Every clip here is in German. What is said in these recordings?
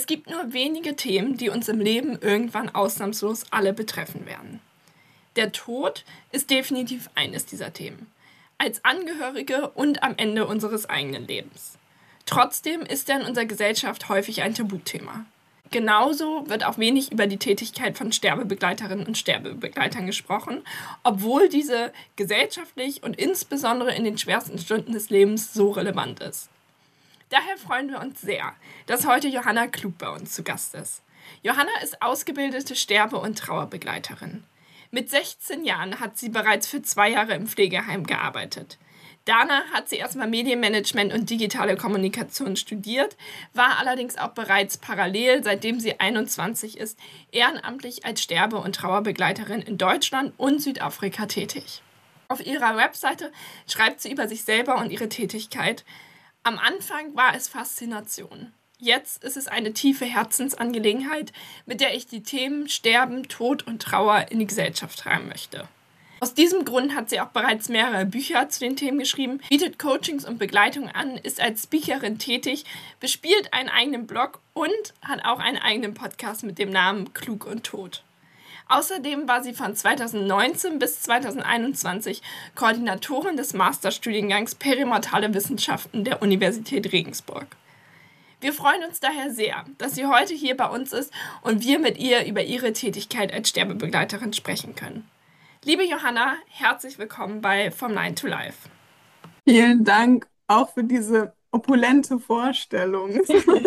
Es gibt nur wenige Themen, die uns im Leben irgendwann ausnahmslos alle betreffen werden. Der Tod ist definitiv eines dieser Themen. Als Angehörige und am Ende unseres eigenen Lebens. Trotzdem ist er in unserer Gesellschaft häufig ein Tabuthema. Genauso wird auch wenig über die Tätigkeit von Sterbebegleiterinnen und Sterbebegleitern gesprochen, obwohl diese gesellschaftlich und insbesondere in den schwersten Stunden des Lebens so relevant ist. Daher freuen wir uns sehr, dass heute Johanna Klug bei uns zu Gast ist. Johanna ist ausgebildete Sterbe- und Trauerbegleiterin. Mit 16 Jahren hat sie bereits für 2 Jahre im Pflegeheim gearbeitet. Danach hat sie erstmal Medienmanagement und digitale Kommunikation studiert, war allerdings auch bereits parallel, seitdem sie 21 ist, ehrenamtlich als Sterbe- und Trauerbegleiterin in Deutschland und Südafrika tätig. Auf ihrer Webseite schreibt sie über sich selber und ihre Tätigkeit: Am Anfang war es Faszination. Jetzt ist es eine tiefe Herzensangelegenheit, mit der ich die Themen Sterben, Tod und Trauer in die Gesellschaft tragen möchte. Aus diesem Grund hat sie auch bereits mehrere Bücher zu den Themen geschrieben, bietet Coachings und Begleitung an, ist als Speakerin tätig, bespielt einen eigenen Blog und hat auch einen eigenen Podcast mit dem Namen Klug und Tot. Außerdem war sie von 2019 bis 2021 Koordinatorin des Masterstudiengangs Perimortale Wissenschaften der Universität Regensburg. Wir freuen uns daher sehr, dass sie heute hier bei uns ist und wir mit ihr über ihre Tätigkeit als Sterbebegleiterin sprechen können. Liebe Johanna, herzlich willkommen bei From Nine to Life. Vielen Dank auch für diese opulente Vorstellung.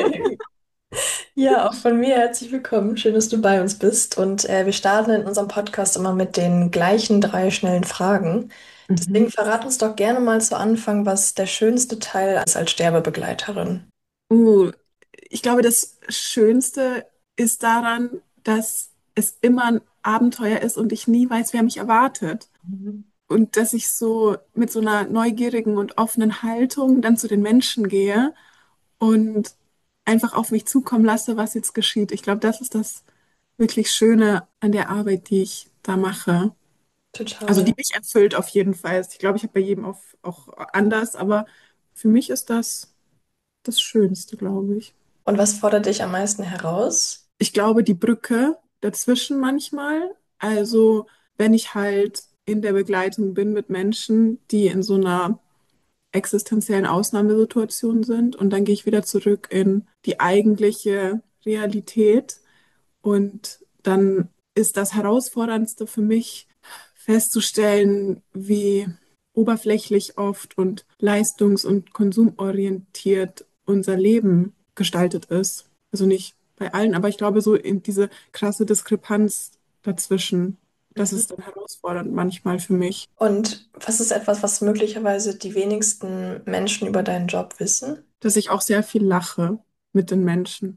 Ja, auch von mir herzlich willkommen. Schön, dass du bei uns bist. Und wir starten in unserem Podcast immer mit den gleichen 3 schnellen Fragen. Mhm. Deswegen verrat uns doch gerne mal zu Anfang, was der schönste Teil ist als Sterbebegleiterin. Uh, Ich glaube, das Schönste ist daran, dass es immer ein Abenteuer ist und ich nie weiß, wer mich erwartet. Mhm. Und dass ich so mit so einer neugierigen und offenen Haltung dann zu den Menschen gehe und einfach auf mich zukommen lasse, was jetzt geschieht. Ich glaube, das ist das wirklich Schöne an der Arbeit, die ich da mache. Also Total. die mich erfüllt auf jeden Fall. Ich glaube, ich habe bei jedem auch anders, aber für mich ist das Schönste, glaube ich. Und was fordert dich am meisten heraus? Ich glaube, die Brücke dazwischen manchmal. Also wenn ich halt in der Begleitung bin mit Menschen, die in so einer existenziellen Ausnahmesituation sind und dann gehe ich wieder zurück in die eigentliche Realität und dann ist das Herausforderndste für mich festzustellen, wie oberflächlich oft und leistungs- und konsumorientiert unser Leben gestaltet ist. Also nicht bei allen, aber ich glaube, so in diese krasse Diskrepanz dazwischen, das Mhm. ist dann herausfordernd manchmal für mich, Und was ist etwas, was möglicherweise die wenigsten Menschen über deinen Job wissen? dass ich auch sehr viel lache mit den Menschen.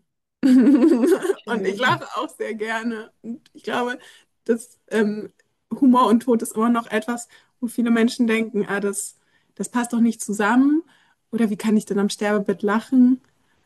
Und ich Mhm. lache auch sehr gerne. Und ich glaube, dass Humor und Tod ist immer noch etwas, wo viele Menschen denken, das passt doch nicht zusammen. Oder wie kann ich denn am Sterbebett lachen?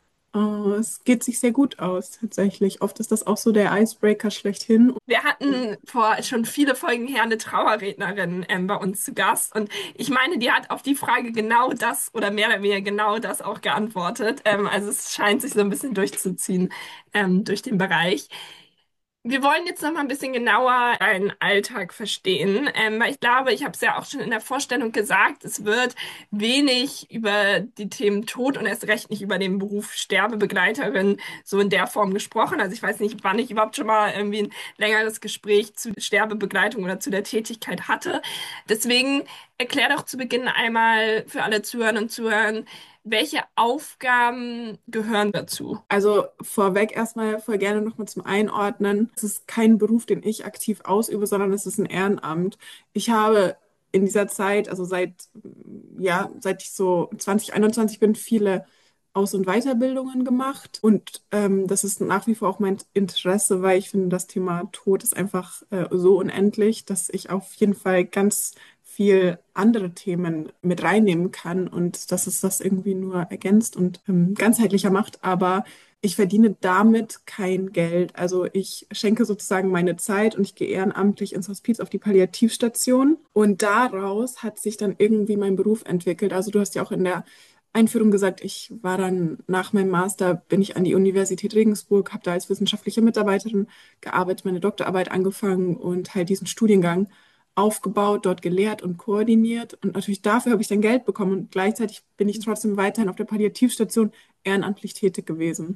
Es geht sich sehr gut aus, tatsächlich. Oft ist das auch so der Icebreaker schlechthin. Wir hatten vor schon viele Folgen her eine Trauerrednerin bei uns zu Gast und ich meine, die hat auf die Frage genau das oder mehr oder weniger genau das auch geantwortet. Also es scheint sich so ein bisschen durchzuziehen durch den Bereich. Wir wollen jetzt noch mal ein bisschen genauer deinen Alltag verstehen, weil ich glaube, ich habe es ja auch schon in der Vorstellung gesagt, es wird wenig über die Themen Tod und erst recht nicht über den Beruf Sterbebegleiterin so in der Form gesprochen. Also ich weiß nicht, wann ich überhaupt schon mal irgendwie ein längeres Gespräch zu Sterbebegleitung oder zu der Tätigkeit hatte. Deswegen erklär doch zu Beginn einmal für alle Zuhörerinnen und Zuhörer, welche Aufgaben gehören dazu? Also vorweg erstmal voll gerne nochmal zum Einordnen. Es ist kein Beruf, den ich aktiv ausübe, sondern es ist ein Ehrenamt. Ich habe in dieser Zeit, also seit ich so 2021 bin, viele Aus- und Weiterbildungen gemacht. Und das ist nach wie vor auch mein Interesse, weil ich finde, das Thema Tod ist einfach so unendlich, dass ich auf jeden Fall ganz viel andere Themen mit reinnehmen kann und dass es das irgendwie nur ergänzt und ganzheitlicher macht. Aber ich verdiene damit kein Geld. Also ich schenke sozusagen meine Zeit und ich gehe ehrenamtlich ins Hospiz auf die Palliativstation. Und daraus hat sich dann irgendwie mein Beruf entwickelt. Also du hast ja auch in der Einführung gesagt, ich war dann nach meinem Master, bin ich an die Universität Regensburg, habe da als wissenschaftliche Mitarbeiterin gearbeitet, meine Doktorarbeit angefangen und halt diesen Studiengang aufgebaut, dort gelehrt und koordiniert. Und natürlich dafür habe ich dann Geld bekommen und gleichzeitig bin ich trotzdem weiterhin auf der Palliativstation ehrenamtlich tätig gewesen.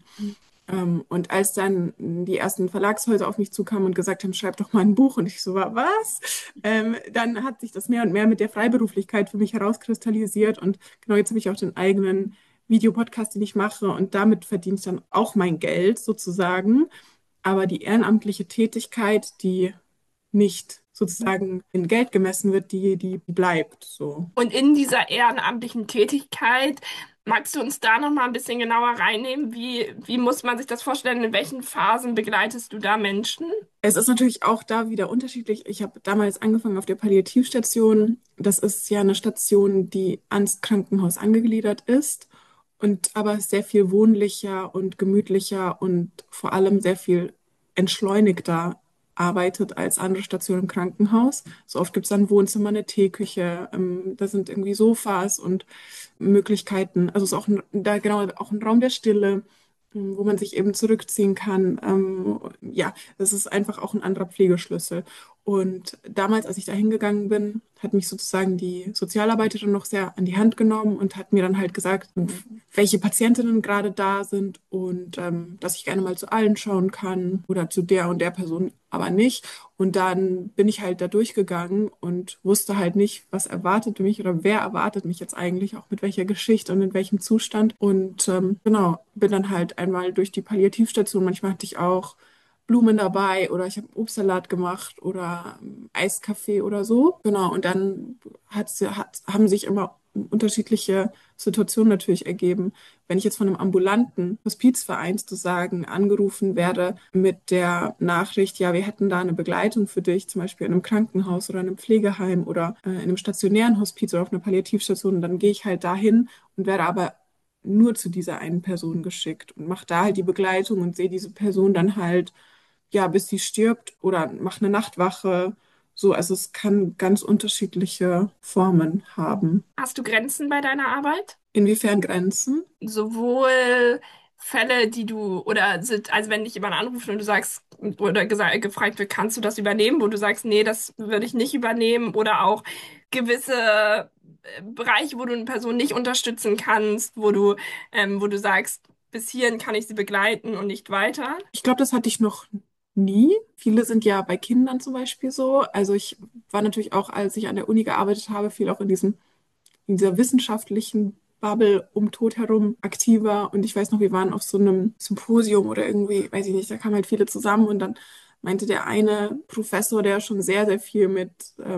Und als dann die ersten Verlagshäuser auf mich zukamen und gesagt haben, schreib doch mal ein Buch und ich so war, was? Dann hat sich das mehr und mehr mit der Freiberuflichkeit für mich herauskristallisiert und genau jetzt habe ich auch den eigenen Videopodcast, den ich mache und damit verdiene ich dann auch mein Geld sozusagen. Aber die ehrenamtliche Tätigkeit, die nicht sozusagen in Geld gemessen wird, die bleibt so. Und in dieser ehrenamtlichen Tätigkeit, magst du uns da noch mal ein bisschen genauer reinnehmen? Wie muss man sich das vorstellen? In welchen Phasen begleitest du da Menschen? Es ist natürlich auch da wieder unterschiedlich. Ich habe damals angefangen auf der Palliativstation. Das ist ja eine Station, die ans Krankenhaus angegliedert ist und aber sehr viel wohnlicher und gemütlicher und vor allem sehr viel entschleunigter arbeitet als andere Stationen im Krankenhaus. So oft gibt es dann ein Wohnzimmer, eine Teeküche, da sind irgendwie Sofas und Möglichkeiten. Also es ist auch da genau auch ein Raum der Stille, wo man sich eben zurückziehen kann. Ja, das ist einfach auch ein anderer Pflegeschlüssel. Und damals, als ich da hingegangen bin, hat mich sozusagen die Sozialarbeiterin noch sehr an die Hand genommen und hat mir dann halt gesagt, welche Patientinnen gerade da sind und dass ich gerne mal zu allen schauen kann oder zu der und der Person aber nicht. Und dann bin ich halt da durchgegangen und wusste halt nicht, was erwartet mich oder wer erwartet mich jetzt eigentlich, auch mit welcher Geschichte und in welchem Zustand. Und genau, bin dann halt einmal durch die Palliativstation. Manchmal hatte ich auch Blumen dabei oder ich habe Obstsalat gemacht oder Eiskaffee oder so. Genau, und dann haben sich immer unterschiedliche Situationen natürlich ergeben. Wenn ich jetzt von einem ambulanten Hospizverein sozusagen angerufen werde mit der Nachricht, ja, wir hätten da eine Begleitung für dich, zum Beispiel in einem Krankenhaus oder in einem Pflegeheim oder in einem stationären Hospiz oder auf einer Palliativstation, dann gehe ich halt dahin und werde aber nur zu dieser einen Person geschickt und mache da halt die Begleitung und sehe diese Person dann halt ja, bis sie stirbt oder mach eine Nachtwache. So, also es kann ganz unterschiedliche Formen haben. Hast du Grenzen bei deiner Arbeit? Inwiefern Grenzen? Sowohl Fälle, die du, also wenn dich jemand anruft und du sagst, oder gefragt wird, kannst du das übernehmen, wo du sagst, nee, das würde ich nicht übernehmen, oder auch gewisse Bereiche, wo du eine Person nicht unterstützen kannst, wo du sagst, bis hierhin kann ich sie begleiten und nicht weiter. Ich glaube, das hatte ich noch nie. Viele sind ja bei Kindern zum Beispiel so. Also ich war natürlich auch, als ich an der Uni gearbeitet habe, viel auch in dieser wissenschaftlichen Bubble um Tod herum aktiver. Und ich weiß noch, wir waren auf so einem Symposium oder irgendwie, weiß ich nicht, da kamen halt viele zusammen und dann meinte der eine Professor, der schon sehr, sehr viel mit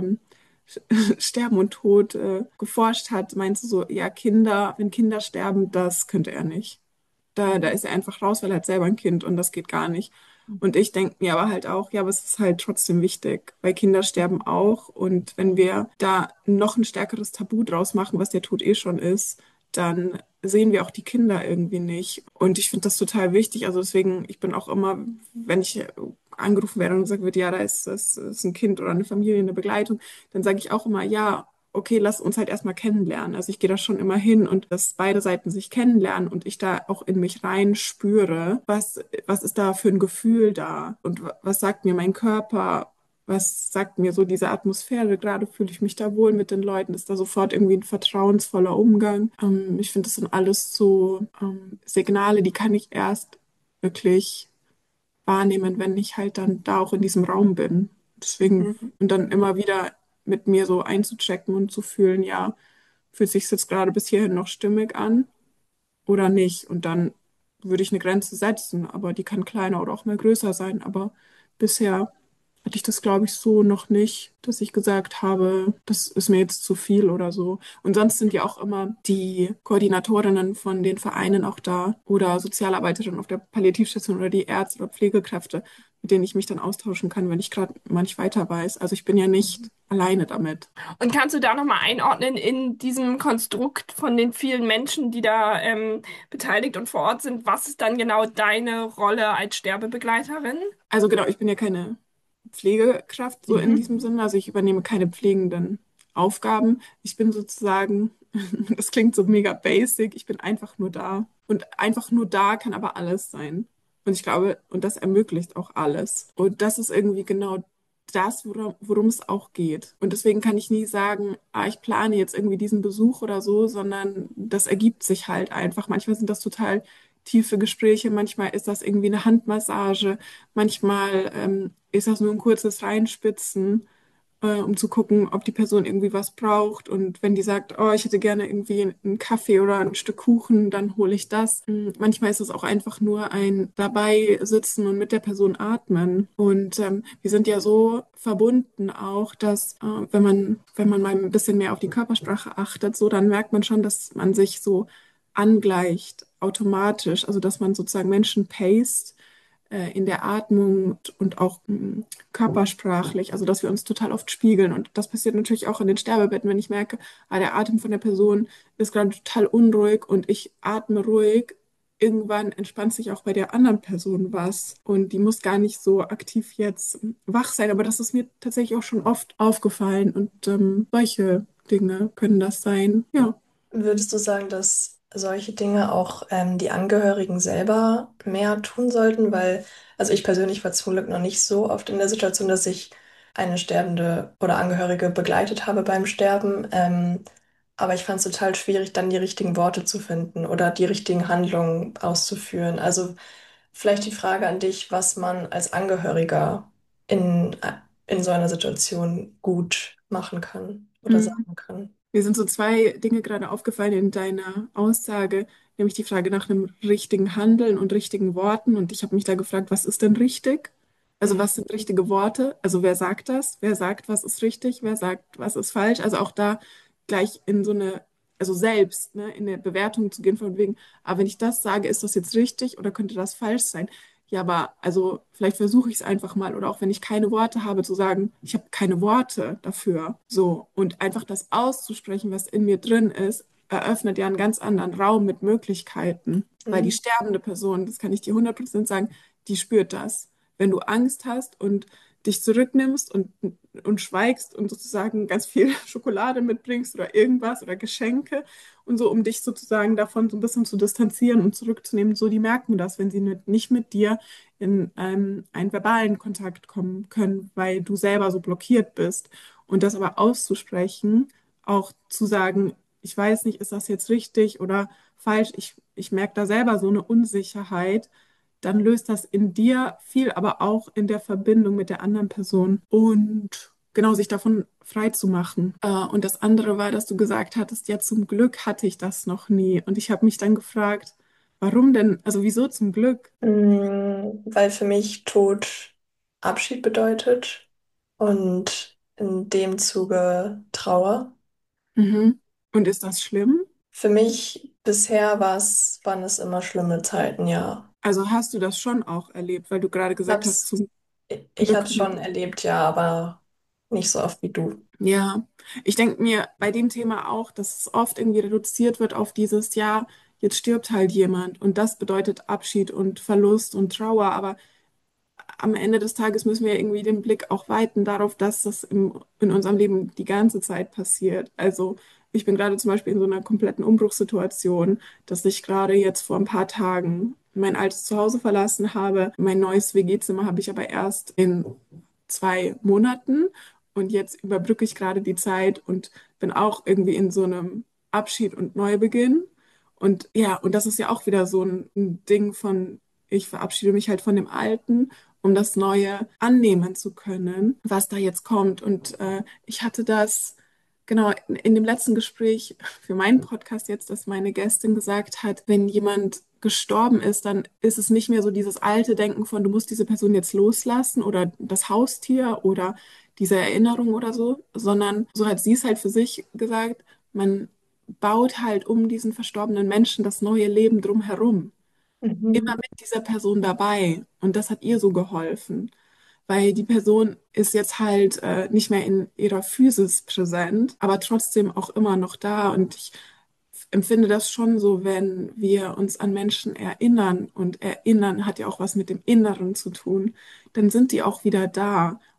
Sterben und Tod geforscht hat, meinte so, ja, Kinder, wenn Kinder sterben, das könnte er nicht. Da ist er einfach raus, weil er hat selber ein Kind und das geht gar nicht. Und ich denke mir aber halt auch, ja, aber es ist halt trotzdem wichtig, weil Kinder sterben auch. Und wenn wir da noch ein stärkeres Tabu draus machen, was der Tod eh schon ist, dann sehen wir auch die Kinder irgendwie nicht. Und ich finde das total wichtig. Also deswegen, ich bin auch immer, wenn ich angerufen werde und gesagt wird, ja, das ist ein Kind oder eine Familie, eine Begleitung, dann sage ich auch immer, ja, okay, lass uns halt erstmal kennenlernen. Also ich gehe da schon immer hin und dass beide Seiten sich kennenlernen und ich da auch in mich rein spüre, was ist da für ein Gefühl da und was sagt mir mein Körper, was sagt mir so diese Atmosphäre, gerade fühle ich mich da wohl mit den Leuten, ist da sofort irgendwie ein vertrauensvoller Umgang. Ich finde, das sind alles so Signale, die kann ich erst wirklich wahrnehmen, wenn ich halt dann da auch in diesem Raum bin. Deswegen, Mhm. und dann immer wieder mit mir so einzuchecken und zu fühlen, ja, fühlt sich jetzt gerade bis hierhin noch stimmig an oder nicht? Und dann würde ich eine Grenze setzen, aber die kann kleiner oder auch mal größer sein. Aber bisher hatte ich das, glaube ich, so noch nicht, dass ich gesagt habe, das ist mir jetzt zu viel oder so. Und sonst sind ja auch immer die Koordinatorinnen von den Vereinen auch da oder Sozialarbeiterinnen auf der Palliativstation oder die Ärzte oder Pflegekräfte, mit denen ich mich dann austauschen kann, wenn ich gerade mal nicht weiter weiß. Also ich bin ja nicht alleine damit. Und kannst du da nochmal einordnen in diesem Konstrukt von den vielen Menschen, die da beteiligt und vor Ort sind, was ist dann genau deine Rolle als Sterbebegleiterin? Also genau, ich bin ja keine Pflegekraft so in Mhm. diesem Sinne. Also ich übernehme keine pflegenden Aufgaben. Ich bin sozusagen das klingt so mega basic, ich bin einfach nur da. Und einfach nur da kann aber alles sein. Und ich glaube, und das ermöglicht auch alles. Und das ist irgendwie genau das, worum es auch geht. Und deswegen kann ich nie sagen, ich plane jetzt irgendwie diesen Besuch oder so, sondern das ergibt sich halt einfach. Manchmal sind das total tiefe Gespräche, manchmal ist das irgendwie eine Handmassage, manchmal ist das nur ein kurzes Reinspitzen, um zu gucken, ob die Person irgendwie was braucht. Und wenn die sagt, oh, ich hätte gerne irgendwie einen Kaffee oder ein Stück Kuchen, dann hole ich das. Manchmal ist es auch einfach nur ein dabei sitzen und mit der Person atmen. Und wir sind ja so verbunden auch, dass wenn man mal ein bisschen mehr auf die Körpersprache achtet, so, dann merkt man schon, dass man sich so angleicht automatisch, also dass man sozusagen Menschen paced in der Atmung und auch körpersprachlich, also dass wir uns total oft spiegeln. Und das passiert natürlich auch in den Sterbebetten, wenn ich merke, der Atem von der Person ist gerade total unruhig und ich atme ruhig. Irgendwann entspannt sich auch bei der anderen Person was und die muss gar nicht so aktiv jetzt wach sein, aber das ist mir tatsächlich auch schon oft aufgefallen und solche Dinge können das sein. Ja. Würdest du sagen, dass solche Dinge auch die Angehörigen selber mehr tun sollten? Weil, also ich persönlich war zum Glück noch nicht so oft in der Situation, dass ich eine Sterbende oder Angehörige begleitet habe beim Sterben. Aber ich fand es total schwierig, dann die richtigen Worte zu finden oder die richtigen Handlungen auszuführen. Also vielleicht die Frage an dich, was man als Angehöriger in so einer Situation gut machen kann oder Mhm. sagen kann. Mir sind so zwei Dinge gerade aufgefallen in deiner Aussage, nämlich die Frage nach einem richtigen Handeln und richtigen Worten. Und ich habe mich da gefragt, was ist denn richtig? Also was sind richtige Worte? Also wer sagt das? Wer sagt, was ist richtig? Wer sagt, was ist falsch? Also auch da gleich in so eine, also selbst, ne, in eine Bewertung zu gehen von wegen, aber wenn ich das sage, ist das jetzt richtig oder könnte das falsch sein? Ja, aber also vielleicht versuche ich es einfach mal oder auch wenn ich keine Worte habe, zu sagen, ich habe keine Worte dafür. So und einfach das auszusprechen, was in mir drin ist, eröffnet ja einen ganz anderen Raum mit Möglichkeiten. Weil die Mhm. sterbende Person, das kann ich dir 100% sagen, die spürt das. Wenn du Angst hast und dich zurücknimmst und schweigst und sozusagen ganz viel Schokolade mitbringst oder irgendwas oder Geschenke und so, um dich sozusagen davon so ein bisschen zu distanzieren und zurückzunehmen, so, die merken das, wenn sie nicht mit dir in einen verbalen Kontakt kommen können, weil du selber so blockiert bist. Und das aber auszusprechen, auch zu sagen, ich weiß nicht, ist das jetzt richtig oder falsch, ich merke da selber so eine Unsicherheit, dann löst das in dir viel, aber auch in der Verbindung mit der anderen Person und genau sich davon frei zu machen. Und das andere war, dass du gesagt hattest, ja, zum Glück hatte ich das noch nie. Und ich habe mich dann gefragt, warum denn, also wieso zum Glück? Weil für mich Tod Abschied bedeutet und in dem Zuge Trauer. Mhm. Und ist das schlimm? Für mich bisher waren es immer schlimme Zeiten, ja. Also hast du das schon auch erlebt, weil du gerade gesagt hast, Hab's, zum ich Glück hab's nicht. schon erlebt, ja, aber nicht so oft wie du. Ja, ich denke mir bei dem Thema auch, dass es oft irgendwie reduziert wird auf dieses, ja, jetzt stirbt halt jemand und das bedeutet Abschied und Verlust und Trauer, aber am Ende des Tages müssen wir irgendwie den Blick auch weiten darauf, dass das in unserem Leben die ganze Zeit passiert. Also ich bin gerade zum Beispiel in so einer kompletten Umbruchssituation, dass ich gerade jetzt vor ein paar Tagen mein altes Zuhause verlassen habe. Mein neues WG-Zimmer habe ich aber erst in 2 Monaten und jetzt überbrücke ich gerade die Zeit und bin auch irgendwie in so einem Abschied und Neubeginn. Und ja, und das ist ja auch wieder so ein Ding von, ich verabschiede mich halt von dem Alten, um das Neue annehmen zu können, was da jetzt kommt. Und ich hatte das genau in dem letzten Gespräch für meinen Podcast jetzt, dass meine Gästin gesagt hat, wenn jemand gestorben ist, dann ist es nicht mehr so dieses alte Denken von, du musst diese Person jetzt loslassen oder das Haustier oder diese Erinnerung oder so, sondern so hat sie es halt für sich gesagt, man baut halt um diesen verstorbenen Menschen das neue Leben drumherum immer Mhm. mit dieser Person dabei. Und das hat ihr so geholfen, weil die Person ist jetzt halt nicht mehr in ihrer Physis präsent, aber trotzdem auch immer noch da. Und ich empfinde das schon so, wenn wir uns an Menschen erinnern und erinnern hat ja auch was mit dem Inneren zu tun, dann sind die auch wieder da.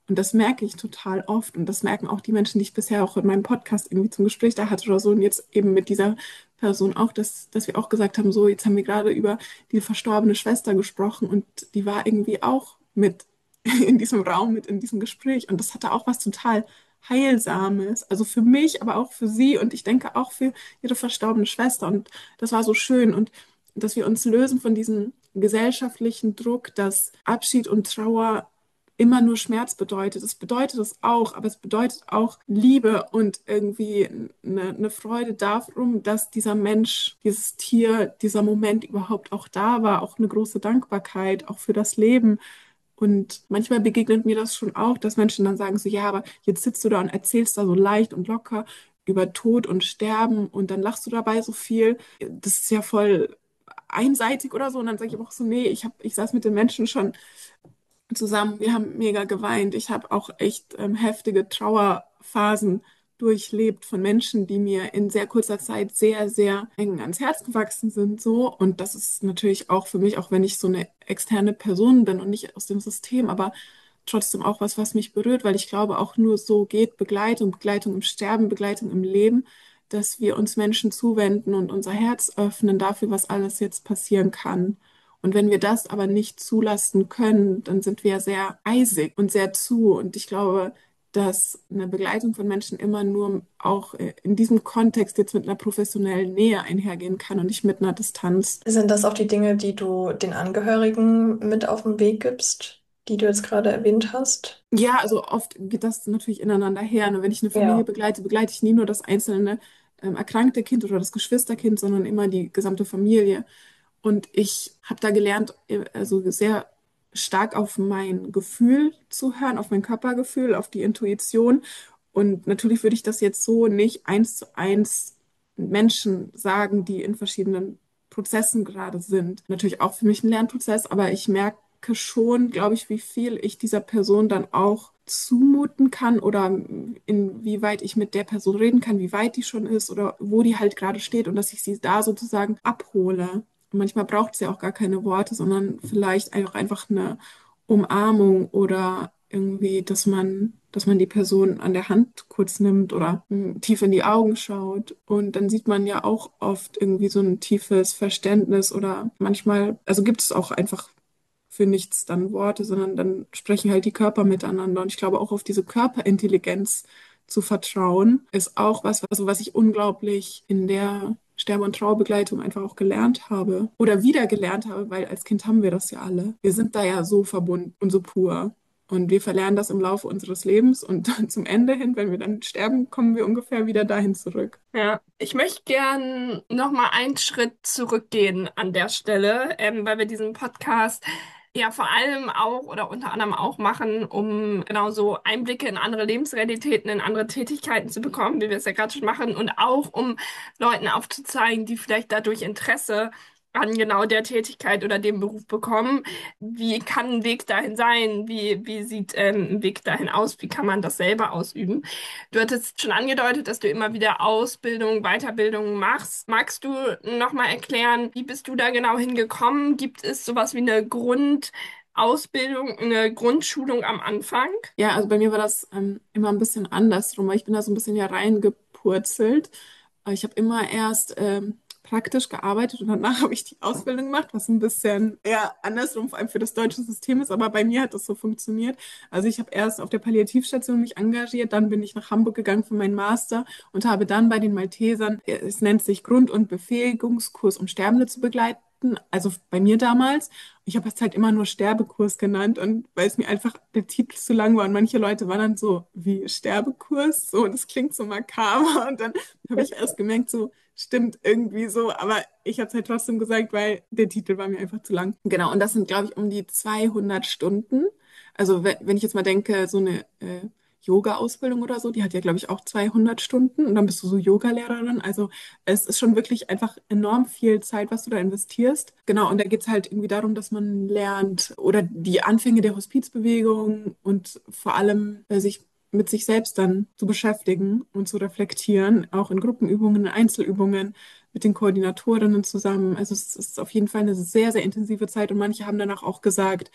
Und das merke ich total oft. Und das merken auch die Menschen, die ich bisher auch in meinem Podcast irgendwie zum Gespräch da hatte oder so. Und jetzt eben mit dieser Person auch, dass wir auch gesagt haben, so, jetzt haben wir gerade über die verstorbene Schwester gesprochen und die war irgendwie auch mit in diesem Raum, mit in diesem Gespräch. Und das hatte auch was total Heilsames. Also für mich, aber auch für sie und ich denke auch für ihre verstorbene Schwester. Und das war so schön. Und dass wir uns lösen von diesem gesellschaftlichen Druck, dass Abschied und Trauer immer nur Schmerz bedeutet. Es bedeutet es auch, aber es bedeutet auch Liebe und irgendwie eine Freude darum, dass dieser Mensch, dieses Tier, dieser Moment überhaupt auch da war, auch eine große Dankbarkeit, auch für das Leben. Und manchmal begegnet mir das schon auch, dass Menschen dann sagen so, ja, aber jetzt sitzt du da und erzählst da so leicht und locker über Tod und Sterben und dann lachst du dabei so viel. Das ist ja voll einseitig oder so. Und dann sage ich aber auch so, nee, ich saß mit den Menschen schon zusammen. Wir haben mega geweint. Ich habe auch echt heftige Trauerphasen durchlebt von Menschen, die mir in sehr kurzer Zeit sehr, sehr eng ans Herz gewachsen sind, so. Und das ist natürlich auch für mich, auch wenn ich so eine externe Person bin und nicht aus dem System, aber trotzdem auch was, was mich berührt, weil ich glaube, auch nur so geht Begleitung, Begleitung im Sterben, Begleitung im Leben, dass wir uns Menschen zuwenden und unser Herz öffnen dafür, was alles jetzt passieren kann. Und wenn wir das aber nicht zulassen können, dann sind wir sehr eisig und sehr zu. Und ich glaube, dass eine Begleitung von Menschen immer nur auch in diesem Kontext jetzt mit einer professionellen Nähe einhergehen kann und nicht mit einer Distanz. Sind das auch die Dinge, die du den Angehörigen mit auf den Weg gibst, die du jetzt gerade erwähnt hast? Ja, also oft geht das natürlich ineinander her. Und wenn ich eine Familie Ja. begleite, begleite ich nie nur das einzelne erkrankte Kind oder das Geschwisterkind, sondern immer die gesamte Familie. Und ich habe da gelernt, also sehr stark auf mein Gefühl zu hören, auf mein Körpergefühl, auf die Intuition. Und natürlich würde ich das jetzt so nicht eins zu eins Menschen sagen, die in verschiedenen Prozessen gerade sind. Natürlich auch für mich ein Lernprozess, aber ich merke schon, glaube ich, wie viel ich dieser Person dann auch zumuten kann oder inwieweit ich mit der Person reden kann, wie weit die schon ist oder wo die halt gerade steht und dass ich sie da sozusagen abhole. Und manchmal braucht es ja auch gar keine Worte, sondern vielleicht einfach eine Umarmung oder irgendwie, dass man die Person an der Hand kurz nimmt oder tief in die Augen schaut. Und dann sieht man ja auch oft irgendwie so ein tiefes Verständnis oder manchmal, also gibt es auch einfach für nichts dann Worte, sondern dann sprechen halt die Körper miteinander. Und ich glaube auch auf diese Körperintelligenz zu vertrauen, ist auch was, also was ich unglaublich in der Sterbe- und Trauerbegleitung einfach auch gelernt habe oder wieder gelernt habe, weil als Kind haben wir das ja alle. Wir sind da ja so verbunden und so pur. Und wir verlernen das im Laufe unseres Lebens und dann zum Ende hin, wenn wir dann sterben, kommen wir ungefähr wieder dahin zurück. Ja, ich möchte gern noch mal einen Schritt zurückgehen an der Stelle, weil wir diesen Podcast ja vor allem auch oder unter anderem auch machen, um genau so Einblicke in andere Lebensrealitäten, in andere Tätigkeiten zu bekommen, wie wir es ja gerade schon machen, und auch um Leuten aufzuzeigen, die vielleicht dadurch Interesse an genau der Tätigkeit oder dem Beruf bekommen. Wie kann ein Weg dahin sein? Wie sieht ein Weg dahin aus? Wie kann man das selber ausüben? Du hattest schon angedeutet, dass du immer wieder Ausbildung, Weiterbildung machst. Magst du nochmal erklären, wie bist du da genau hingekommen? Gibt es sowas wie eine Grundausbildung, eine Grundschulung am Anfang? Ja, also bei mir war das immer ein bisschen andersrum, weil ich bin da so ein bisschen ja reingepurzelt. Ich habe immer erst praktisch gearbeitet und danach habe ich die Ausbildung gemacht, was ein bisschen eher andersrum, vor allem für das deutsche System ist, aber bei mir hat das so funktioniert. Also ich habe erst auf der Palliativstation mich engagiert, dann bin ich nach Hamburg gegangen für meinen Master und habe dann bei den Maltesern, es nennt sich Grund- und Befähigungskurs, um Sterbende zu begleiten. Also bei mir damals. Ich habe es halt immer nur Sterbekurs genannt und weil es mir einfach der Titel zu lang war und manche Leute waren dann so wie Sterbekurs, so und das klingt so makaber und dann habe ich erst gemerkt, so stimmt irgendwie so, aber ich habe es halt trotzdem gesagt, weil der Titel war mir einfach zu lang. Genau, und das sind, glaube ich, um die 200 Stunden. Also wenn ich jetzt mal denke, so eine Yoga-Ausbildung oder so, die hat ja, glaube ich, auch 200 Stunden und dann bist du so Yoga-Lehrerin. Also es ist schon wirklich einfach enorm viel Zeit, was du da investierst. Genau, und da geht es halt irgendwie darum, dass man lernt oder die Anfänge der Hospizbewegung und vor allem sich mit sich selbst dann zu beschäftigen und zu reflektieren, auch in Gruppenübungen, in Einzelübungen mit den Koordinatorinnen zusammen. Also es ist auf jeden Fall eine sehr, sehr intensive Zeit und manche haben danach auch gesagt,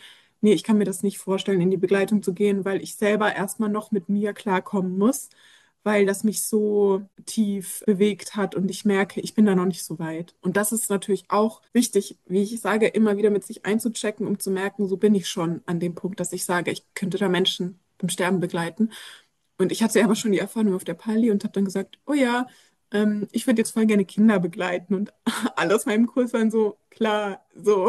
nee, ich kann mir das nicht vorstellen, in die Begleitung zu gehen, weil ich selber erstmal noch mit mir klarkommen muss, weil das mich so tief bewegt hat und ich merke, ich bin da noch nicht so weit. Und das ist natürlich auch wichtig, wie ich sage, immer wieder mit sich einzuchecken, um zu merken, so bin ich schon an dem Punkt, dass ich sage, ich könnte da Menschen beim Sterben begleiten. Und ich hatte ja aber schon die Erfahrung auf der Pali und habe dann gesagt, oh ja, ich würde jetzt voll gerne Kinder begleiten. Und alle aus meinem Kurs waren so, klar, so,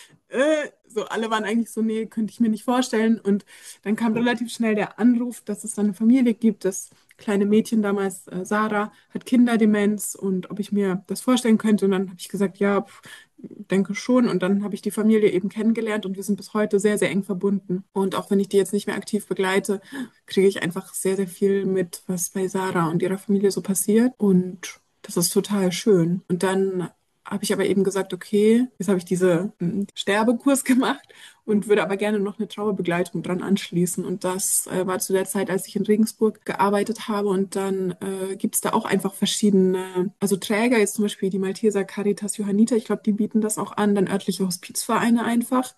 so alle waren eigentlich so, nee, könnte ich mir nicht vorstellen. Und dann kam relativ schnell der Anruf, dass es dann eine Familie gibt. Das kleine Mädchen damals, Sarah, hat Kinderdemenz und ob ich mir das vorstellen könnte. Und dann habe ich gesagt, ja, denke schon. Und dann habe ich die Familie eben kennengelernt und wir sind bis heute sehr, sehr eng verbunden. Und auch wenn ich die jetzt nicht mehr aktiv begleite, kriege ich einfach sehr, sehr viel mit, was bei Sarah und ihrer Familie so passiert. Und das ist total schön. Und dann habe ich aber eben gesagt, okay, jetzt habe ich diese Sterbekurs gemacht und würde aber gerne noch eine Trauerbegleitung dran anschließen. Und das war zu der Zeit, als ich in Regensburg gearbeitet habe. Und dann gibt es da auch einfach verschiedene, also Träger, jetzt zum Beispiel die Malteser Caritas Johanniter, ich glaube, die bieten das auch an, dann örtliche Hospizvereine einfach.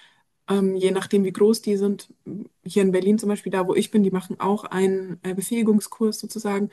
Je nachdem, wie groß die sind. Hier in Berlin zum Beispiel, da wo ich bin, die machen auch einen Befähigungskurs sozusagen.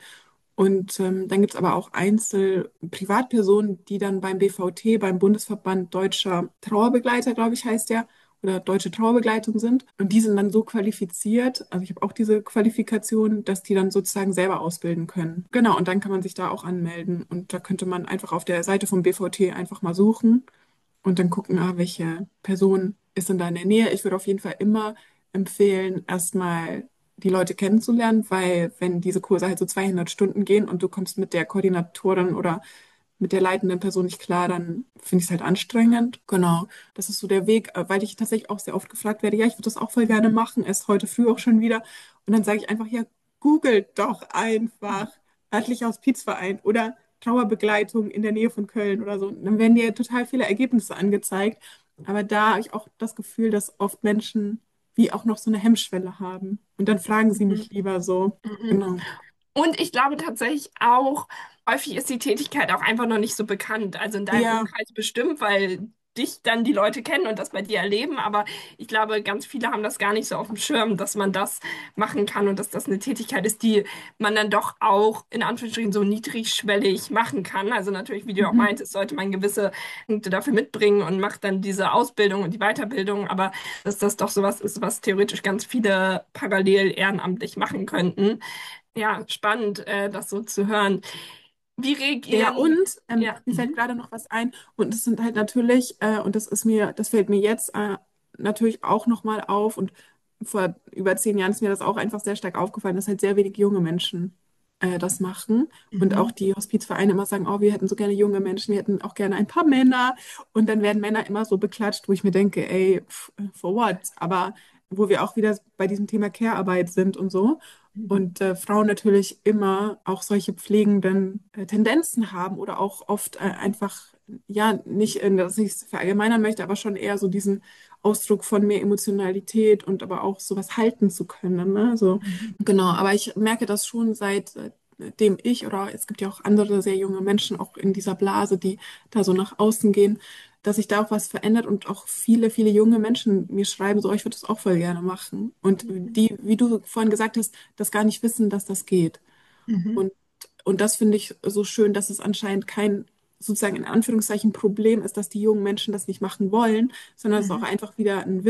Und dann gibt es aber auch Privatpersonen, die dann beim BVT, beim Bundesverband Deutscher Trauerbegleiter, glaube ich, heißt der, oder Deutsche Trauerbegleitung sind. Und die sind dann so qualifiziert, also ich habe auch diese Qualifikation, dass die dann sozusagen selber ausbilden können. Genau, und dann kann man sich da auch anmelden. Und da könnte man einfach auf der Seite vom BVT einfach mal suchen und dann gucken, welche Person ist denn da in der Nähe. Ich würde auf jeden Fall immer empfehlen, erstmal die Leute kennenzulernen, weil wenn diese Kurse halt so 200 Stunden gehen und du kommst mit der Koordinatorin oder mit der leitenden Person nicht klar, dann finde ich es halt anstrengend. Genau, das ist so der Weg, weil ich tatsächlich auch sehr oft gefragt werde, ja, ich würde das auch voll gerne machen, erst heute früh auch schon wieder. Und dann sage ich einfach, ja, googelt doch einfach örtlicher Hospizverein oder Trauerbegleitung in der Nähe von Köln oder so. Und dann werden dir total viele Ergebnisse angezeigt. Aber da habe ich auch das Gefühl, dass oft Menschen wie auch noch so eine Hemmschwelle haben. Und dann fragen sie Mhm. mich lieber so. Mhm. Genau. Und ich glaube tatsächlich auch, häufig ist die Tätigkeit auch einfach noch nicht so bekannt. Also in deinem Ja. Umkreis bestimmt, weil dich dann die Leute kennen und das bei dir erleben. Aber ich glaube, ganz viele haben das gar nicht so auf dem Schirm, dass man das machen kann und dass das eine Tätigkeit ist, die man dann doch auch in Anführungsstrichen so niedrigschwellig machen kann. Also natürlich, wie du auch Mhm. meintest, sollte man gewisse Punkte dafür mitbringen und macht dann diese Ausbildung und die Weiterbildung. Aber dass das doch sowas ist, was theoretisch ganz viele parallel ehrenamtlich machen könnten. Ja, spannend, das so zu hören. Wie Ja, reagieren, und ja, mir fällt gerade noch was ein. Und es sind halt natürlich, und das fällt mir jetzt natürlich auch nochmal auf. Und vor über 10 Jahren ist mir das auch einfach sehr stark aufgefallen, dass halt sehr wenig junge Menschen das machen. Und auch Mhm. die Hospizvereine immer sagen, oh, wir hätten so gerne junge Menschen, wir hätten auch gerne ein paar Männer. Und dann werden Männer immer so beklatscht, wo ich mir denke, ey, for what? Aber wo wir auch wieder bei diesem Thema Care-Arbeit sind und so. Mhm. Und Frauen natürlich immer auch solche pflegenden Tendenzen haben oder auch oft einfach, ja, nicht, dass ich es verallgemeinern möchte, aber schon eher so diesen Ausdruck von mehr Emotionalität und aber auch sowas halten zu können. Ne? So, Mhm. genau, aber ich merke das schon seitdem ich oder es gibt ja auch andere sehr junge Menschen auch in dieser Blase, die da so nach außen gehen, dass sich da auch was verändert und auch viele, viele junge Menschen mir schreiben, so, ich würde das auch voll gerne machen. Und die, wie du vorhin gesagt hast, das gar nicht wissen, dass das geht. Mhm. Und, und das finde ich so schön, dass es anscheinend kein sozusagen in Anführungszeichen Problem ist, dass die jungen Menschen das nicht machen wollen, sondern es ist auch Mhm. einfach wieder ein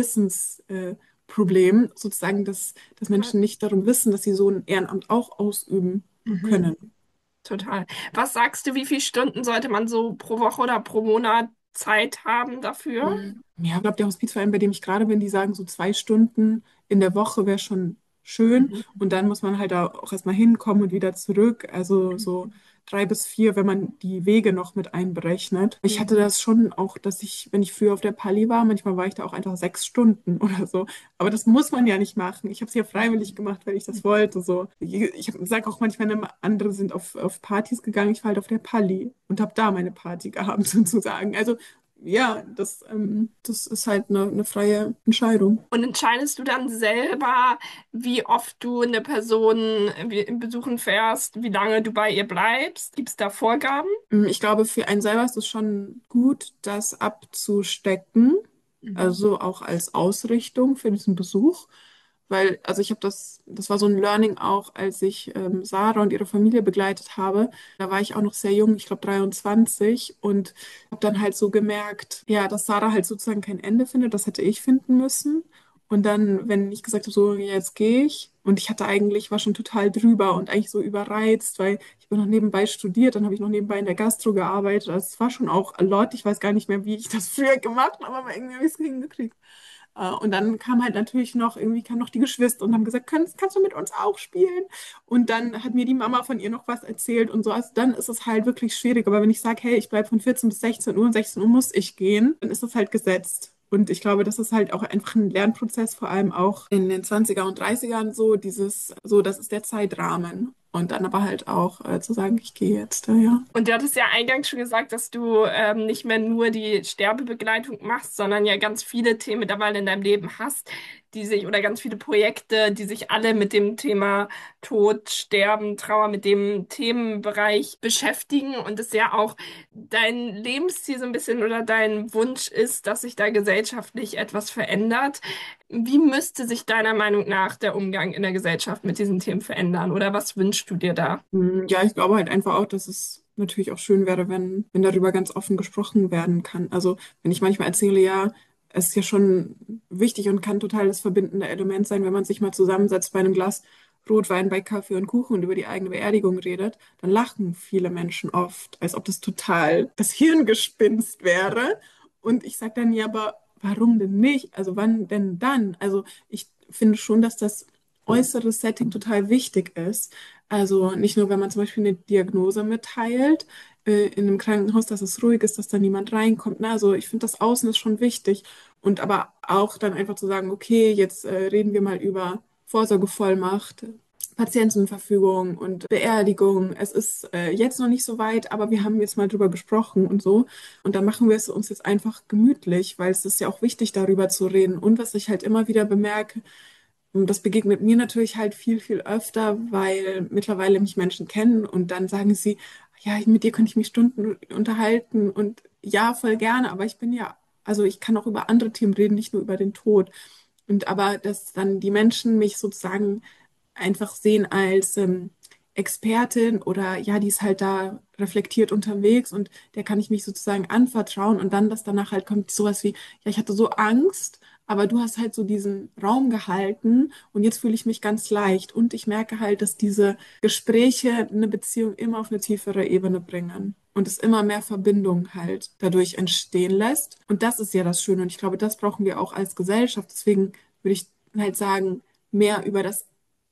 Wissensproblem, sozusagen, dass Menschen nicht darum wissen, dass sie so ein Ehrenamt auch ausüben Mhm. können. total. Was sagst du, wie viele Stunden sollte man so pro Woche oder pro Monat Zeit haben dafür? Ja, ich glaube, der Hospizverein, bei dem ich gerade bin, die sagen, so 2 Stunden in der Woche wäre schon schön. Mhm. Und dann muss man halt da auch erstmal hinkommen und wieder zurück. Also so Mhm. 3 bis 4, wenn man die Wege noch mit einberechnet. Ich hatte Mhm. das schon auch, dass ich, wenn ich früher auf der Pali war, manchmal war ich da auch einfach 6 Stunden oder so. Aber das muss man ja nicht machen. Ich habe es ja freiwillig gemacht, weil ich das wollte. So. Ich sage auch manchmal, wenn andere sind auf Partys gegangen, ich war halt auf der Pali und habe da meine Party gehabt sozusagen. Also ja, das ist halt eine freie Entscheidung. Und entscheidest du dann selber, wie oft du eine Person besuchen fährst, wie lange du bei ihr bleibst? Gibt es da Vorgaben? Ich glaube, für einen selber ist es schon gut, das abzustecken. Mhm. Also auch als Ausrichtung für diesen Besuch. Weil, also ich habe das war so ein Learning auch, als ich Sarah und ihre Familie begleitet habe. Da war ich auch noch sehr jung, ich glaube 23, und habe dann halt so gemerkt, ja, dass Sarah halt sozusagen kein Ende findet, das hätte ich finden müssen. Und dann, wenn ich gesagt habe, so, ja, jetzt gehe ich, und ich hatte eigentlich, war schon total drüber und eigentlich so überreizt, weil ich habe noch nebenbei studiert, dann habe ich noch nebenbei in der Gastro gearbeitet. Also es war schon auch a lot. Ich weiß gar nicht mehr, wie ich das früher gemacht habe, aber irgendwie habe ich es hingekriegt. Und dann kam halt natürlich noch, irgendwie kamen noch die Geschwister und haben gesagt, kannst du mit uns auch spielen? Und dann hat mir die Mama von ihr noch was erzählt und so. Also dann ist es halt wirklich schwierig. Aber wenn ich sage, hey, ich bleibe von 14 bis 16 Uhr und 16 Uhr muss ich gehen, dann ist das halt gesetzt. Und ich glaube, das ist halt auch einfach ein Lernprozess, vor allem auch in den 20er und 30ern so, das ist der Zeitrahmen. Und dann aber halt auch zu sagen, ich gehe jetzt, ja. Und du hattest ja eingangs schon gesagt, dass du nicht mehr nur die Sterbebegleitung machst, sondern ja ganz viele Themen mittlerweile in deinem Leben hast, die sich, oder ganz viele Projekte, die sich alle mit dem Thema Tod, Sterben, Trauer, mit dem Themenbereich beschäftigen und es ja auch dein Lebensziel so ein bisschen oder dein Wunsch ist, dass sich da gesellschaftlich etwas verändert. Wie müsste sich deiner Meinung nach der Umgang in der Gesellschaft mit diesen Themen verändern oder was wünschst du dir da? Ja, ich glaube halt einfach auch, dass es natürlich auch schön wäre, wenn darüber ganz offen gesprochen werden kann. Also wenn ich manchmal erzähle, ja, es ist ja schon wichtig und kann total das verbindende Element sein, wenn man sich mal zusammensetzt bei einem Glas Rotwein, bei Kaffee und Kuchen und über die eigene Beerdigung redet, dann lachen viele Menschen oft, als ob das total das Hirngespinst wäre. Und ich sage dann, ja, aber warum denn nicht? Also wann denn dann? Also ich finde schon, dass das äußere Setting total wichtig ist. Also nicht nur, wenn man zum Beispiel eine Diagnose mitteilt, in einem Krankenhaus, dass es ruhig ist, dass da niemand reinkommt. Ne? Also ich finde, das Außen ist schon wichtig. Und aber auch dann einfach zu sagen, okay, jetzt reden wir mal über Vorsorgevollmacht, Patientenverfügung und Beerdigung. Es ist jetzt noch nicht so weit, aber wir haben jetzt mal drüber gesprochen und so. Und dann machen wir es uns jetzt einfach gemütlich, weil es ist ja auch wichtig, darüber zu reden. Und was ich halt immer wieder bemerke, und das begegnet mir natürlich halt viel, viel öfter, weil mittlerweile mich Menschen kennen und dann sagen sie, ja, mit dir könnte ich mich Stunden unterhalten und ja, voll gerne, aber ich bin ja, also ich kann auch über andere Themen reden, nicht nur über den Tod. Und aber, dass dann die Menschen mich sozusagen einfach sehen als Expertin oder ja, die ist halt da reflektiert unterwegs und der kann ich mich sozusagen anvertrauen und dann, dass danach halt kommt sowas wie, ja, ich hatte so Angst, aber du hast halt so diesen Raum gehalten und jetzt fühle ich mich ganz leicht und ich merke halt, dass diese Gespräche eine Beziehung immer auf eine tiefere Ebene bringen und es immer mehr Verbindung halt dadurch entstehen lässt. Und das ist ja das Schöne und ich glaube, das brauchen wir auch als Gesellschaft. Deswegen würde ich halt sagen, mehr über das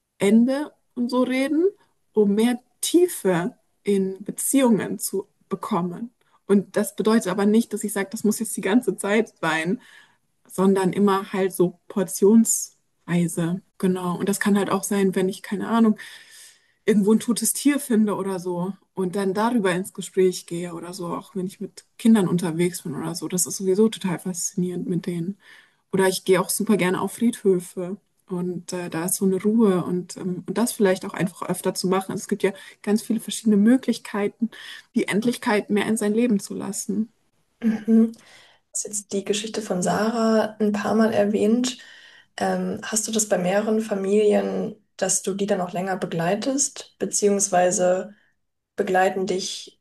Ende und so reden, um mehr Tiefe in Beziehungen zu bekommen. Und das bedeutet aber nicht, dass ich sage, das muss jetzt die ganze Zeit sein, sondern immer halt so portionsweise. Genau. Und das kann halt auch sein, wenn ich, keine Ahnung, irgendwo ein totes Tier finde oder so und dann darüber ins Gespräch gehe oder so, auch wenn ich mit Kindern unterwegs bin oder so. Das ist sowieso total faszinierend mit denen. Oder ich gehe auch super gerne auf Friedhöfe und da ist so eine Ruhe und das vielleicht auch einfach öfter zu machen. Also es gibt ja ganz viele verschiedene Möglichkeiten, die Endlichkeit mehr in sein Leben zu lassen. Mhm. Du hast jetzt die Geschichte von Sarah ein paar Mal erwähnt. Hast du das bei mehreren Familien, dass du die dann auch länger begleitest, beziehungsweise begleiten dich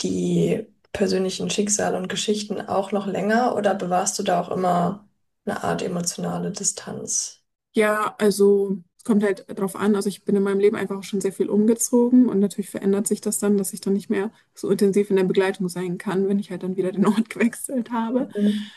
die persönlichen Schicksale und Geschichten auch noch länger oder bewahrst du da auch immer eine Art emotionale Distanz? Ja, also es kommt halt drauf an. Also ich bin in meinem Leben einfach auch schon sehr viel umgezogen und natürlich verändert sich das dann, dass ich dann nicht mehr so intensiv in der Begleitung sein kann, wenn ich halt dann wieder den Ort gewechselt habe. Mhm.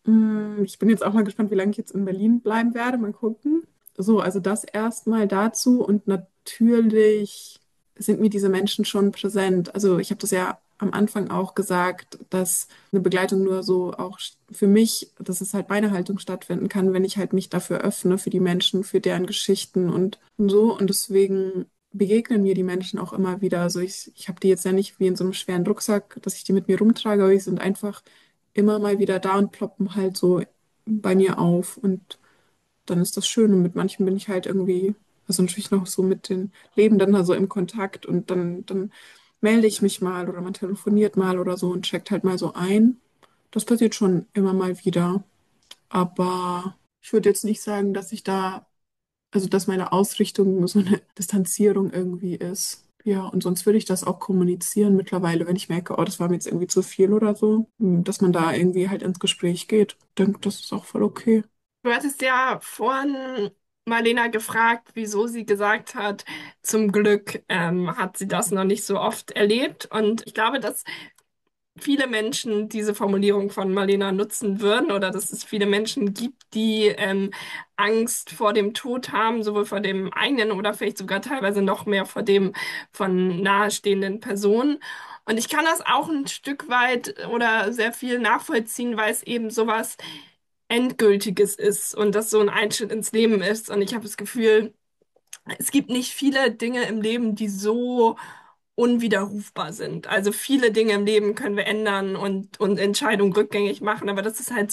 Ich bin jetzt auch mal gespannt, wie lange ich jetzt in Berlin bleiben werde. Mal gucken. So, also das erstmal dazu. Und natürlich sind mir diese Menschen schon präsent. Also ich habe das ja am Anfang auch gesagt, dass eine Begleitung nur so auch für mich, dass es halt meine Haltung stattfinden kann, wenn ich halt mich dafür öffne, für die Menschen, für deren Geschichten und so. Und deswegen begegnen mir die Menschen auch immer wieder. Also ich habe die jetzt ja nicht wie in so einem schweren Rucksack, dass ich die mit mir rumtrage, aber die sind einfach immer mal wieder da und ploppen halt so bei mir auf. Und dann ist das schön. Und mit manchen bin ich halt irgendwie, also natürlich noch so mit den Lebenden da so im Kontakt und dann melde ich mich mal oder man telefoniert mal oder so und checkt halt mal so ein. Das passiert schon immer mal wieder. Aber ich würde jetzt nicht sagen, dass ich da, also dass meine Ausrichtung so eine Distanzierung irgendwie ist. Ja, und sonst würde ich das auch kommunizieren mittlerweile, wenn ich merke, oh, das war mir jetzt irgendwie zu viel oder so, dass man da irgendwie halt ins Gespräch geht. Ich denke, das ist auch voll okay. Du hattest ja vorhin Marlena gefragt, wieso sie gesagt hat, zum Glück hat sie das noch nicht so oft erlebt. Und ich glaube, dass viele Menschen diese Formulierung von Marlena nutzen würden oder dass es viele Menschen gibt, die Angst vor dem Tod haben, sowohl vor dem eigenen oder vielleicht sogar teilweise noch mehr vor dem von nahestehenden Personen. Und ich kann das auch ein Stück weit oder sehr viel nachvollziehen, weil es eben sowas Endgültiges ist und das so ein Einschnitt ins Leben ist. Und ich habe das Gefühl, es gibt nicht viele Dinge im Leben, die so unwiderrufbar sind. Also viele Dinge im Leben können wir ändern und Entscheidungen rückgängig machen, aber das ist halt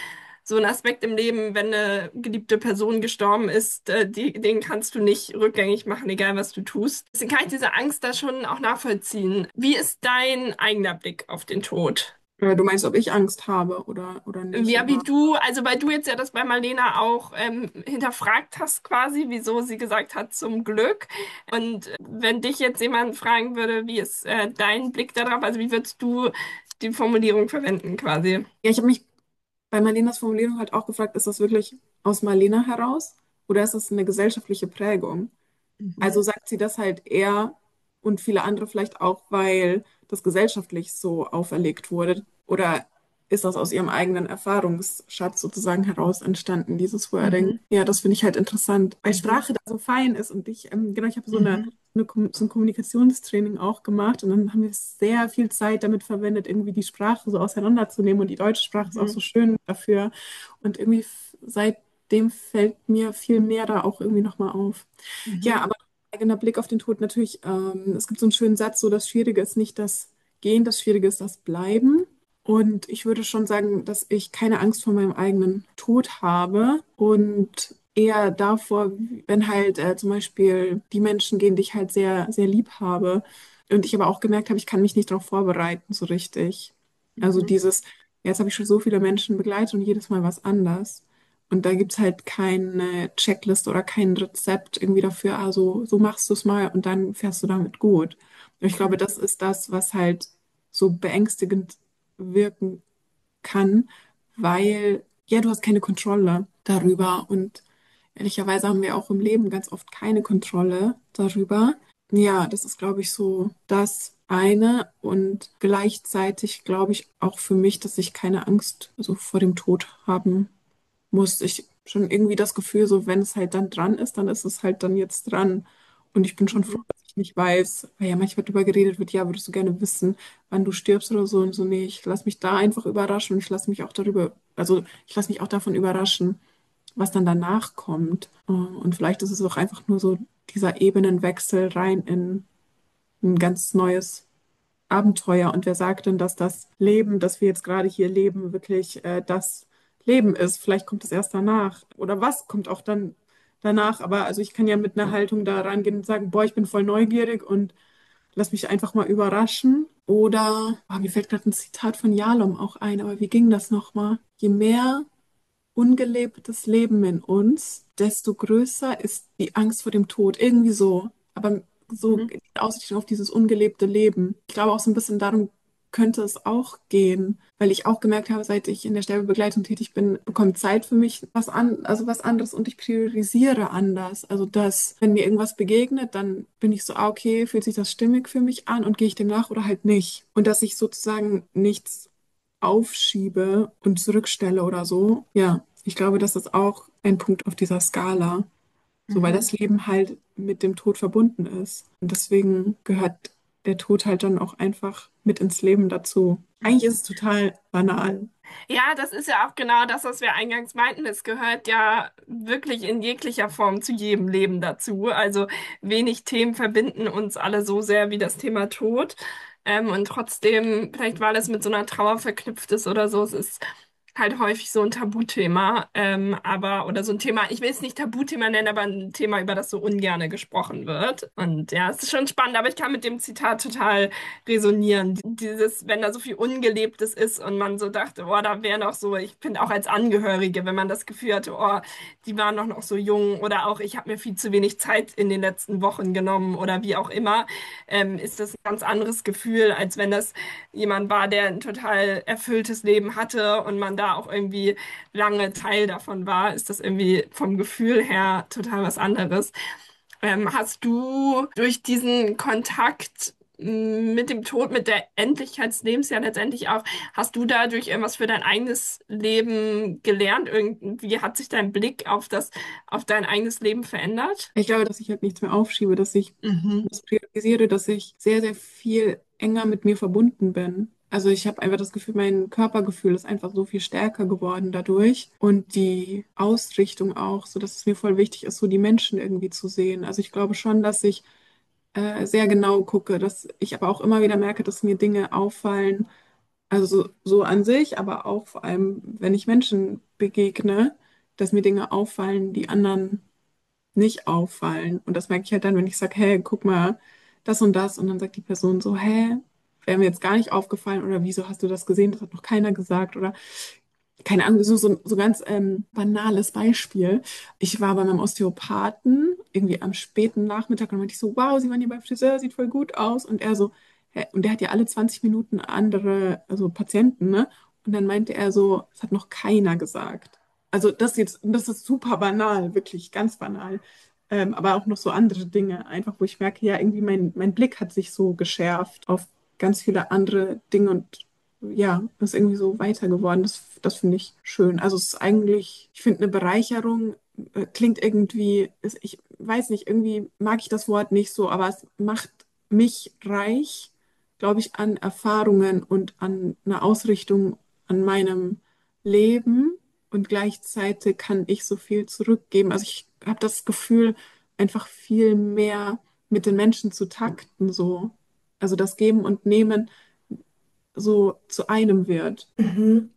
so ein Aspekt im Leben, wenn eine geliebte Person gestorben ist, den kannst du nicht rückgängig machen, egal was du tust. Deswegen kann ich diese Angst da schon auch nachvollziehen. Wie ist dein eigener Blick auf den Tod? Du meinst, ob ich Angst habe oder nicht, Ja, wie oder? du, also weil du jetzt ja das bei Marlena auch hinterfragt hast quasi, wieso sie gesagt hat, zum Glück. Und wenn dich jetzt jemand fragen würde, wie ist dein Blick darauf, also wie würdest du die Formulierung verwenden quasi? Ja, ich habe mich bei Marlenas Formulierung halt auch gefragt, ist das wirklich aus Marlena heraus oder ist das eine gesellschaftliche Prägung? Mhm. Also sagt sie das halt eher und viele andere vielleicht auch, weil das gesellschaftlich so auferlegt wurde? Oder ist das aus ihrem eigenen Erfahrungsschatz sozusagen heraus entstanden, dieses Wording? Mhm. Ja, das finde ich halt interessant, weil Mhm. Sprache da so fein ist und genau, ich habe Mhm. so ein Kommunikationstraining auch gemacht und dann haben wir sehr viel Zeit damit verwendet, irgendwie die Sprache so auseinanderzunehmen und die deutsche Sprache ist auch Mhm. so schön dafür und irgendwie seitdem fällt mir viel mehr da auch irgendwie nochmal auf. Ja, Mhm. aber eigener Blick auf den Tod natürlich, es gibt so einen schönen Satz, so das Schwierige ist nicht das Gehen, das Schwierige ist das Bleiben. Und ich würde schon sagen, dass ich keine Angst vor meinem eigenen Tod habe und eher davor, wenn halt zum Beispiel die Menschen gehen, die ich halt sehr, sehr lieb habe. Und ich aber auch gemerkt habe, ich kann mich nicht darauf vorbereiten, so richtig. Also Mhm. dieses, jetzt habe ich schon so viele Menschen begleitet und jedes Mal was anders. Und da gibt's halt keine Checkliste oder kein Rezept irgendwie dafür, also so machst du es mal und dann fährst du damit gut. Und ich glaube, Mhm. das ist das, was halt so beängstigend wirken kann, weil ja, du hast keine Kontrolle darüber und ehrlicherweise haben wir auch im Leben ganz oft keine Kontrolle darüber. Ja, das ist, glaube ich, so das eine und gleichzeitig glaube ich auch für mich, dass ich keine Angst so vor dem Tod haben muss. Ich schon irgendwie das Gefühl, so wenn es halt dann dran ist, dann ist es halt dann jetzt dran. Und ich bin schon froh, Mhm. dass ich nicht weiß, weil ja manchmal darüber geredet wird, ja, würdest du gerne wissen, wann du stirbst oder so und so. Nee, ich lasse mich da einfach überraschen und ich lasse mich auch darüber, also ich lasse mich auch davon überraschen, was dann danach kommt. Und vielleicht ist es auch einfach nur so dieser Ebenenwechsel rein in ein ganz neues Abenteuer. Und wer sagt denn, dass das Leben, das wir jetzt gerade hier leben, wirklich das Leben ist? Vielleicht kommt es erst danach. Oder was kommt auch dann danach? Aber also ich kann ja mit einer Haltung da rangehen und sagen, boah, ich bin voll neugierig und lass mich einfach mal überraschen. Oder, mir fällt gerade ein Zitat von Jalom auch ein, aber wie ging das nochmal? Je mehr ungelebtes Leben in uns, desto größer ist die Angst vor dem Tod. Irgendwie so. Aber so Mhm. die Aussicht auf dieses ungelebte Leben. Ich glaube auch so ein bisschen darum könnte es auch gehen, weil ich auch gemerkt habe, seit ich in der Sterbebegleitung tätig bin, bekommt Zeit für mich also was anderes und ich priorisiere anders. Also dass, wenn mir irgendwas begegnet, dann bin ich so, okay, fühlt sich das stimmig für mich an und gehe ich dem nach oder halt nicht. Und dass ich sozusagen nichts aufschiebe und zurückstelle oder so. Ja, ich glaube, das ist auch ein Punkt auf dieser Skala. So, weil Mhm. das Leben halt mit dem Tod verbunden ist. Und deswegen gehört der Tod halt dann auch einfach mit ins Leben dazu. Eigentlich ist es total banal. Ja, das ist ja auch genau das, was wir eingangs meinten. Es gehört ja wirklich in jeglicher Form zu jedem Leben dazu. Also wenig Themen verbinden uns alle so sehr wie das Thema Tod. Und trotzdem, vielleicht weil es mit so einer Trauer verknüpft ist oder so, es ist halt häufig so ein Tabuthema, aber, oder so ein Thema, ich will es nicht Tabuthema nennen, aber ein Thema, über das so ungerne gesprochen wird. Und ja, es ist schon spannend, aber ich kann mit dem Zitat total resonieren. Dieses, wenn da so viel Ungelebtes ist und man so dachte, oh, da wäre noch so, ich finde auch als Angehörige, wenn man das Gefühl hatte, oh, die waren doch noch so jung oder auch ich habe mir viel zu wenig Zeit in den letzten Wochen genommen oder wie auch immer, ist das ein ganz anderes Gefühl, als wenn das jemand war, der ein total erfülltes Leben hatte und man da auch irgendwie lange Teil davon war, ist das irgendwie vom Gefühl her total was anderes. Hast du durch diesen Kontakt mit dem Tod, mit der Endlichkeit des Lebens ja letztendlich auch, hast du dadurch irgendwas für dein eigenes Leben gelernt? Irgendwie hat sich dein Blick auf auf dein eigenes Leben verändert? Ich glaube, dass ich halt nichts mehr aufschiebe, dass ich Mhm. das priorisiere, dass ich sehr, sehr viel enger mit mir verbunden bin. Also ich habe einfach das Gefühl, mein Körpergefühl ist einfach so viel stärker geworden dadurch und die Ausrichtung auch, so dass es mir voll wichtig ist, so die Menschen irgendwie zu sehen. Also ich glaube schon, dass ich sehr genau gucke, dass ich aber auch immer wieder merke, dass mir Dinge auffallen, also so an sich, aber auch vor allem, wenn ich Menschen begegne, dass mir Dinge auffallen, die anderen nicht auffallen. Und das merke ich halt dann, wenn ich sage, hey, guck mal, das und das. Und dann sagt die Person so, hä, wäre mir jetzt gar nicht aufgefallen oder wieso hast du das gesehen? Das hat noch keiner gesagt oder keine Ahnung, so ganz banales Beispiel. Ich war bei meinem Osteopathen irgendwie am späten Nachmittag und dann meinte ich so, wow, Sie waren hier beim Friseur, sieht voll gut aus. Und er so, hä? Und der hat ja alle 20 Minuten andere, also Patienten, ne? Und dann meinte er so, das hat noch keiner gesagt. Also das ist super banal, wirklich ganz banal. Aber auch noch so andere Dinge, einfach wo ich merke, ja, irgendwie mein Blick hat sich so geschärft auf ganz viele andere Dinge und ja, ist irgendwie so weiter geworden. Das finde ich schön. Also es ist eigentlich, ich finde eine Bereicherung klingt irgendwie, ich weiß nicht, irgendwie mag ich das Wort nicht so, aber es macht mich reich, glaube ich, an Erfahrungen und an einer Ausrichtung an meinem Leben und gleichzeitig kann ich so viel zurückgeben. Also ich habe das Gefühl, einfach viel mehr mit den Menschen zu takten, so. Also das Geben und Nehmen so zu einem wird. Mhm.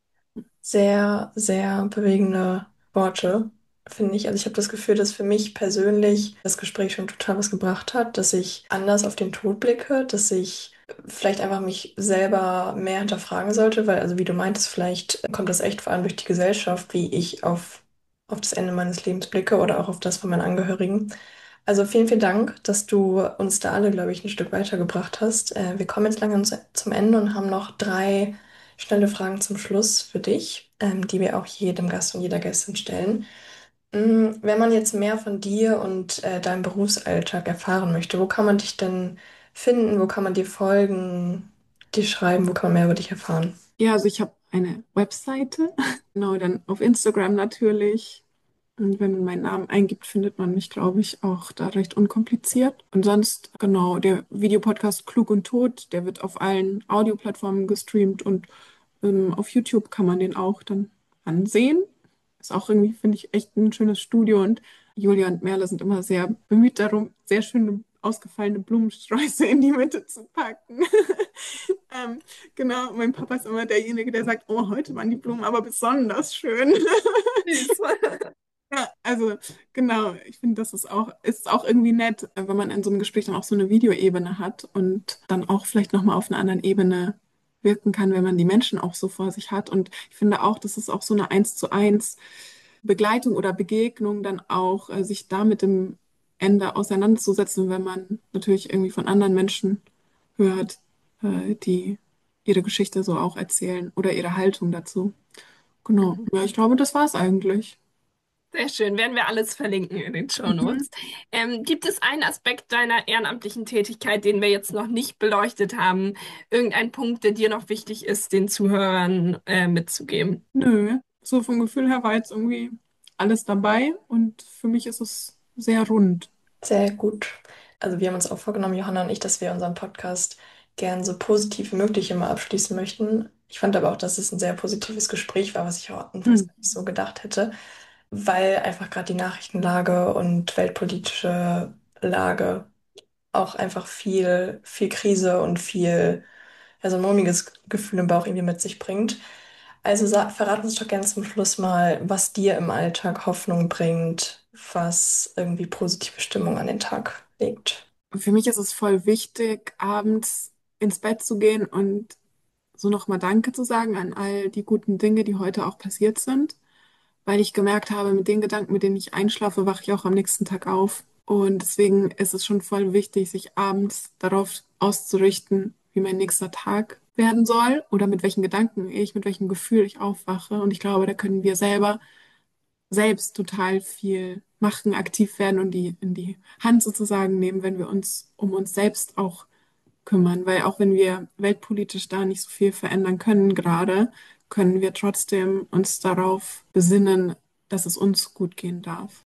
Sehr, sehr bewegende Worte, finde ich. Also ich habe das Gefühl, dass für mich persönlich das Gespräch schon total was gebracht hat, dass ich anders auf den Tod blicke, dass ich vielleicht einfach mich selber mehr hinterfragen sollte, weil, also wie du meintest, vielleicht kommt das echt vor allem durch die Gesellschaft, wie ich auf das Ende meines Lebens blicke oder auch auf das von meinen Angehörigen. Also vielen, vielen Dank, dass du uns da alle, glaube ich, ein Stück weitergebracht hast. Wir kommen jetzt langsam zum Ende und haben noch drei schnelle Fragen zum Schluss für dich, die wir auch jedem Gast und jeder Gästin stellen. Wenn man jetzt mehr von dir und deinem Berufsalltag erfahren möchte, wo kann man dich denn finden? Wo kann man dir folgen, dir schreiben? Wo kann man mehr über dich erfahren? Ja, also ich habe eine Webseite, genau, dann auf Instagram natürlich. Und wenn man meinen Namen eingibt, findet man mich, glaube ich, auch da recht unkompliziert. Und sonst, genau, der Videopodcast Klug und Tot, der wird auf allen Audioplattformen gestreamt und auf YouTube kann man den auch dann ansehen. Ist auch irgendwie, finde ich, echt ein schönes Studio und Julia und Merle sind immer sehr bemüht darum, sehr schöne ausgefallene Blumensträuße in die Mitte zu packen. ähm, genau, mein Papa ist immer derjenige, der sagt, oh, heute waren die Blumen aber besonders schön. Süß. Ja, also genau, ich finde, ist auch irgendwie nett, wenn man in so einem Gespräch dann auch so eine Videoebene hat und dann auch vielleicht nochmal auf einer anderen Ebene wirken kann, wenn man die Menschen auch so vor sich hat. Und ich finde auch, das ist auch so eine 1:1 Begleitung oder Begegnung, dann auch sich da mit dem Ende auseinanderzusetzen, wenn man natürlich irgendwie von anderen Menschen hört, die ihre Geschichte so auch erzählen oder ihre Haltung dazu. Genau. Ja, ich glaube, das war es eigentlich. Sehr schön. Werden wir alles verlinken in den Mhm. Shownotes. Gibt es einen Aspekt deiner ehrenamtlichen Tätigkeit, den wir jetzt noch nicht beleuchtet haben? Irgendein Punkt, der dir noch wichtig ist, den Zuhörern mitzugeben? Nö, so vom Gefühl her war jetzt irgendwie alles dabei und für mich ist es sehr rund. Sehr gut. Also wir haben uns auch vorgenommen, Johanna und ich, dass wir unseren Podcast gern so positiv wie möglich immer abschließen möchten. Ich fand aber auch, dass es ein sehr positives Gespräch war, was ich auch anfangs Hm. gar nicht so gedacht hätte, weil einfach gerade die Nachrichtenlage und weltpolitische Lage auch einfach viel, viel Krise und viel, ja, so ein mulmiges Gefühl im Bauch irgendwie mit sich bringt. Also verrat uns doch gerne zum Schluss mal, was dir im Alltag Hoffnung bringt, was irgendwie positive Stimmung an den Tag legt. Für mich ist es voll wichtig, abends ins Bett zu gehen und so nochmal Danke zu sagen an all die guten Dinge, die heute auch passiert sind, weil ich gemerkt habe, mit den Gedanken, mit denen ich einschlafe, wache ich auch am nächsten Tag auf. Und deswegen ist es schon voll wichtig, sich abends darauf auszurichten, wie mein nächster Tag werden soll oder mit welchen Gedanken ich, mit welchem Gefühl ich aufwache. Und ich glaube, da können wir selber selbst total viel machen, aktiv werden und die in die Hand sozusagen nehmen, wenn wir uns um uns selbst auch kümmern. Weil auch wenn wir weltpolitisch da nicht so viel verändern können gerade, können wir trotzdem uns darauf besinnen, dass es uns gut gehen darf.